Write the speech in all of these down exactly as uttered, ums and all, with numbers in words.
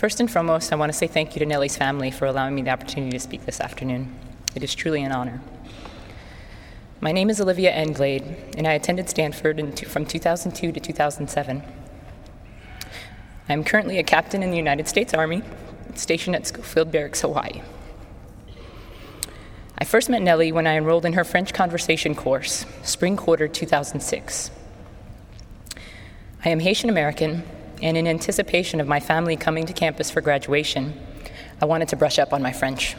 First and foremost, I want to say thank you to Nelly's family for allowing me the opportunity to speak this afternoon. It is truly an honor. My name is Olivia Englade, and I attended Stanford in two, from two thousand two to two thousand seven. I am currently a captain in the United States Army, stationed at Schofield Barracks, Hawaii. I first met Nelly when I enrolled in her French conversation course, spring quarter two thousand six. I am Haitian American, and in anticipation of my family coming to campus for graduation, I wanted to brush up on my French.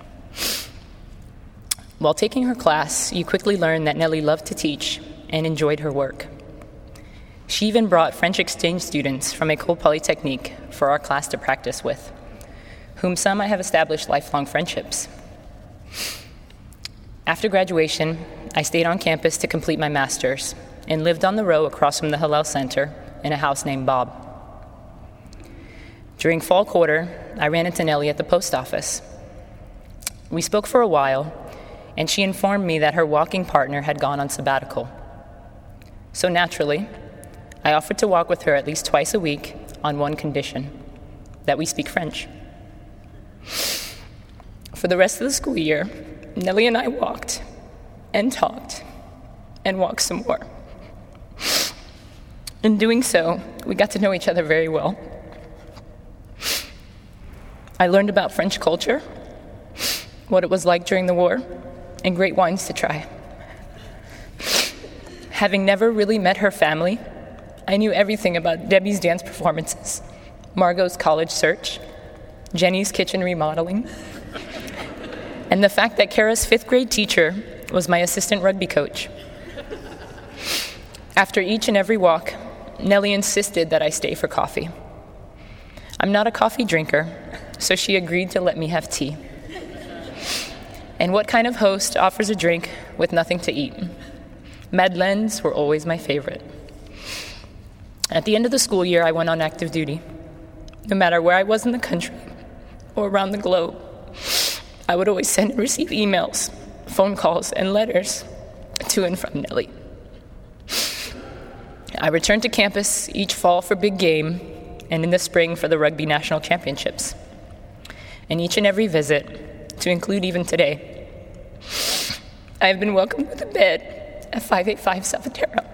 While taking her class, you quickly learned that Nelly loved to teach and enjoyed her work. She even brought French exchange students from École Polytechnique for our class to practice with, whom some I have established lifelong friendships. After graduation, I stayed on campus to complete my master's and lived on the row across from the Hillel Center in a house named Bob. During fall quarter, I ran into Nelly at the post office. We spoke for a while, and she informed me that her walking partner had gone on sabbatical. So naturally, I offered to walk with her at least twice a week on one condition, that we speak French. For the rest of the school year, Nelly and I walked and talked and walked some more. In doing so, we got to know each other very well. I learned about French culture, what it was like during the war, and great wines to try. Having never really met her family, I knew everything about Debbie's dance performances, Margot's college search, Jenny's kitchen remodeling, and the fact that Kara's fifth grade teacher was my assistant rugby coach. After each and every walk, Nelly insisted that I stay for coffee. I'm not a coffee drinker, so she agreed to let me have tea. And what kind of host offers a drink with nothing to eat? Madeleines were always my favorite. At the end of the school year, I went on active duty. No matter where I was in the country or around the globe, I would always send and receive emails, phone calls, and letters to and from Nelly. I returned to campus each fall for big game and in the spring for the Rugby National Championships. And each and every visit, to include even today, I have been welcomed with a bed at five eighty-five Salvatierra.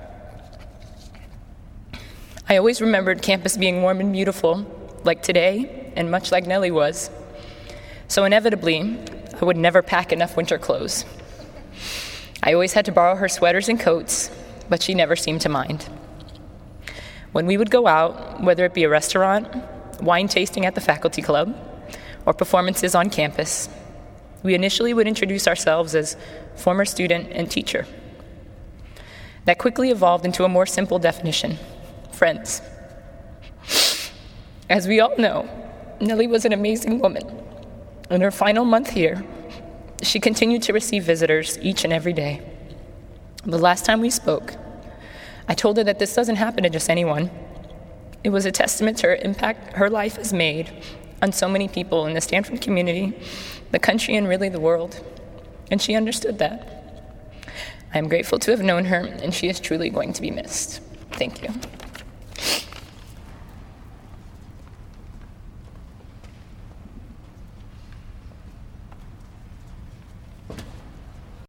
I always remembered campus being warm and beautiful, like today, and much like Nelly was. So inevitably, I would never pack enough winter clothes. I always had to borrow her sweaters and coats, but she never seemed to mind. When we would go out, whether it be a restaurant, wine tasting at the faculty club, or performances on campus, we initially would introduce ourselves as former student and teacher. That quickly evolved into a more simple definition: friends. As we all know, Nelly was an amazing woman. In her final month here, she continued to receive visitors each and every day. The last time we spoke, I told her that this doesn't happen to just anyone. It was a testament to her impact her life has made on so many people in the Stanford community, the country, and really the world. And she understood that. I am grateful to have known her, and she is truly going to be missed. Thank you.